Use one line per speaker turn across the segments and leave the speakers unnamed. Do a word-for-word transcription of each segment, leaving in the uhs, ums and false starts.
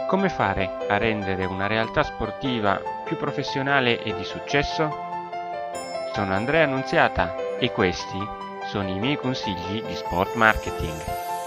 Come fare a rendere una realtà sportiva più professionale e di successo? Sono Andrea Annunziata e questi sono i miei consigli di sport marketing.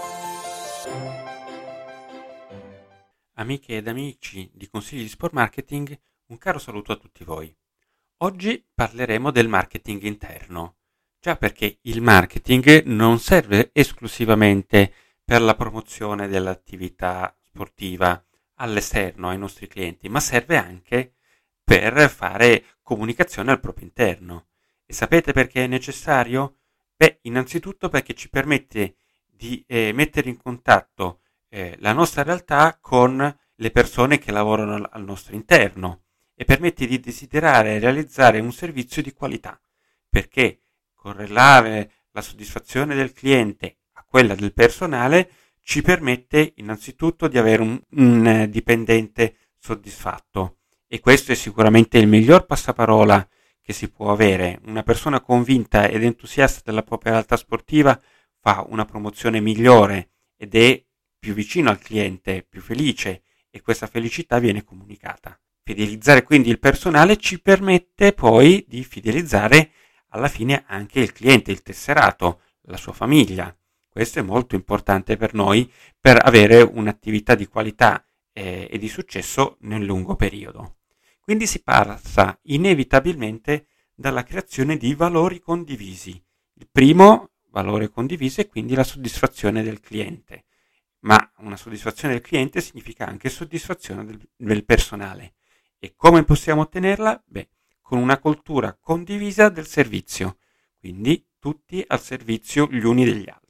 Amiche ed amici di Consigli di Sport Marketing, un caro saluto a tutti voi. Oggi parleremo del marketing interno, già perché il marketing non serve esclusivamente per la promozione dell'attività sportiva all'esterno ai nostri clienti, ma serve anche per fare comunicazione al proprio interno. E sapete perché è necessario? Beh, innanzitutto perché ci permette di eh, mettere in contatto eh, la nostra realtà con le persone che lavorano al, al nostro interno e permette di desiderare realizzare un servizio di qualità, perché correlare la soddisfazione del cliente a quella del personale ci permette innanzitutto di avere un, un dipendente soddisfatto, e questo è sicuramente il miglior passaparola che si può avere. Una persona convinta ed entusiasta della propria realtà sportiva fa una promozione migliore ed è più vicino al cliente, più felice, e questa felicità viene comunicata. Fidelizzare quindi il personale ci permette poi di fidelizzare alla fine anche il cliente, il tesserato, la sua famiglia. Questo è molto importante per noi per avere un'attività di qualità eh, e di successo nel lungo periodo. Quindi si passa inevitabilmente dalla creazione di valori condivisi. Il primo valore condiviso è quindi la soddisfazione del cliente, ma una soddisfazione del cliente significa anche soddisfazione del, del personale. E come possiamo ottenerla? Beh, con una cultura condivisa del servizio, quindi tutti al servizio gli uni degli altri.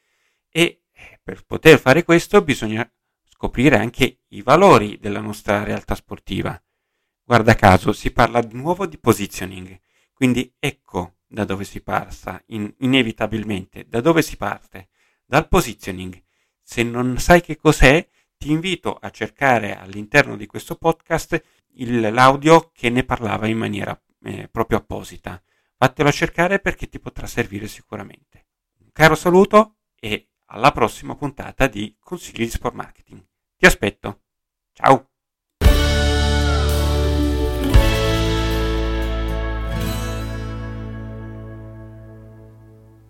E per poter fare questo bisogna scoprire anche i valori della nostra realtà sportiva. Guarda caso, si parla di nuovo di positioning, quindi ecco da dove si passa, in, inevitabilmente, da dove si parte? Dal positioning. Se non sai che cos'è, ti invito a cercare all'interno di questo podcast il, l'audio che ne parlava in maniera eh, proprio apposita. Vattelo a cercare perché ti potrà servire sicuramente. Un caro saluto e alla prossima puntata di Consigli di Sport Marketing. Ti aspetto. Ciao!